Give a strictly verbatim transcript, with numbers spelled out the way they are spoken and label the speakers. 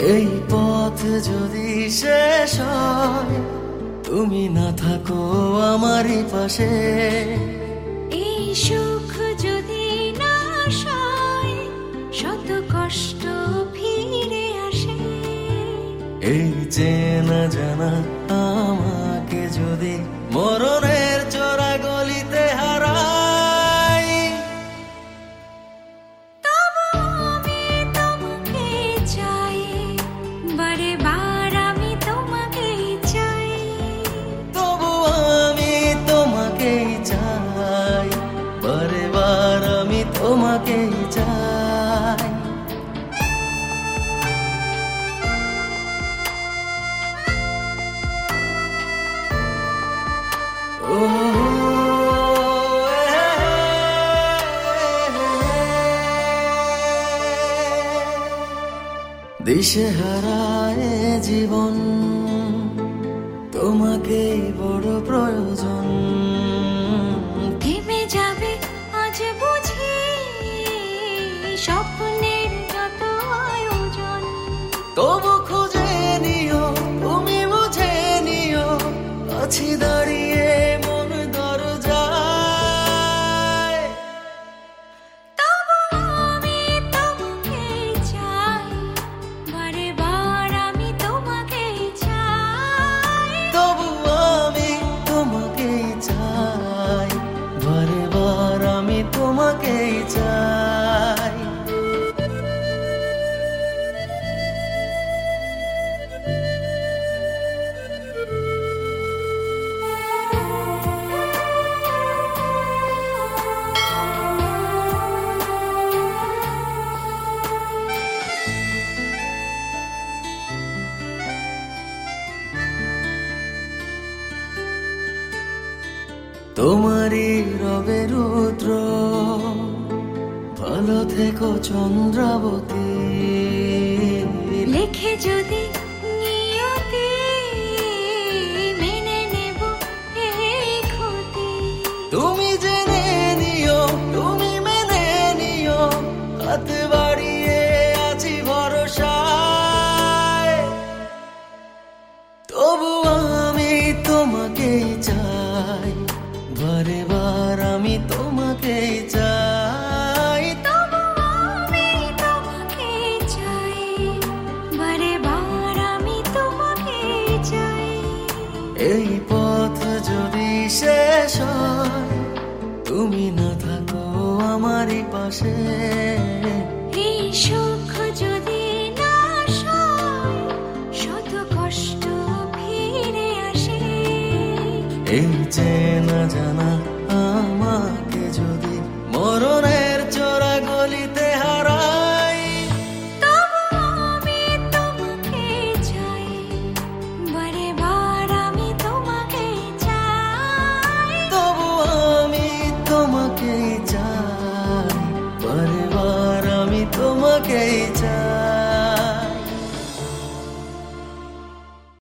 Speaker 1: এই পথ যদি শেষ হয়, তুমি না থাকো আমারই পাশে,
Speaker 2: এই সুখ যদি না সয়, শত কষ্ট ফিরে আসে।
Speaker 1: এই চেনা জানা আমাকে যদি মরণের চোরা গলিতে হারাই,
Speaker 2: তবু আমি তোমাকে চাই, বারে বার আমি তোমাকেই চাই।
Speaker 1: তবু আমি তোমাকেই চাই, বারে বার আমি তোমাকেই চাই। ও দিশেহারায় জীবন, তোমাকেই বড় প্রয়োজন।
Speaker 2: থেমে যাবে আজ বুঝি স্বপ্নের যত আয়োজন।
Speaker 1: তবু খুঁজে নিও, তুমি বুঝে নিও, আছি দাঁড়িয়ে মন দরজায়।
Speaker 2: তবু আমি তোমাকেই চাই, বারে বার আমি তোমাকেই চাই।
Speaker 1: তবু আমি তোমাকেই চাই, বারে বার আমি তোমাকেই চাই। তোমারই রবে রুদ্র, ভালো থেকো চন্দ্রাবতী।
Speaker 2: লেখে যদি নিয়তি, মেনে নেব এই ক্ষতি।
Speaker 1: তুমি জেনে নিও, তুমি মেনে নিও, হাত বাড়িয়ে আছি ভরসায়। তবু আমি তোমাকেই চাই, বারে বার আমি তোমাকেই চাই।
Speaker 2: তবু আমি তোমাকেই চাই, বারে বার আমি তোমাকেই চাই।
Speaker 1: এই পথ যদি শেষ হয়, তুমি না থাকো আমারই পাশে,
Speaker 2: এই সুখ যদি না সয়, শত কষ্ট ফিরে আসে।
Speaker 1: এই চেনা জানা আমাকে যদি মরণের চোরা গলিতে